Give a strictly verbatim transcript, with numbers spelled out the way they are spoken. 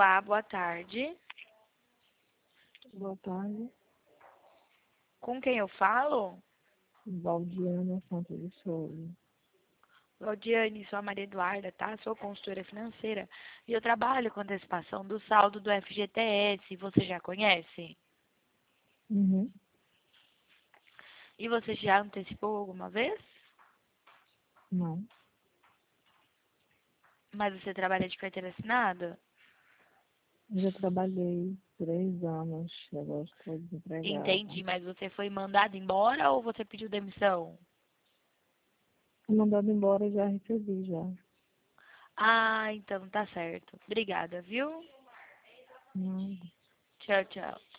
Olá, boa tarde. Boa tarde, Com quem eu falo? Valdiana Santos de Souza. Laudiane, sou a Maria Eduarda, tá? Sou consultora financeira e eu trabalho com antecipação do saldo do F G T S. Você já conhece? Uhum. E você já antecipou alguma vez? Não, Mas você trabalha de carteira assinada? eu já trabalhei três anos, agora estou desempregada. Entendi, mas você foi mandado embora ou você pediu demissão? Fui mandado embora, já recebi já. Ah, então tá certo. Obrigada, viu? Não. Tchau, tchau.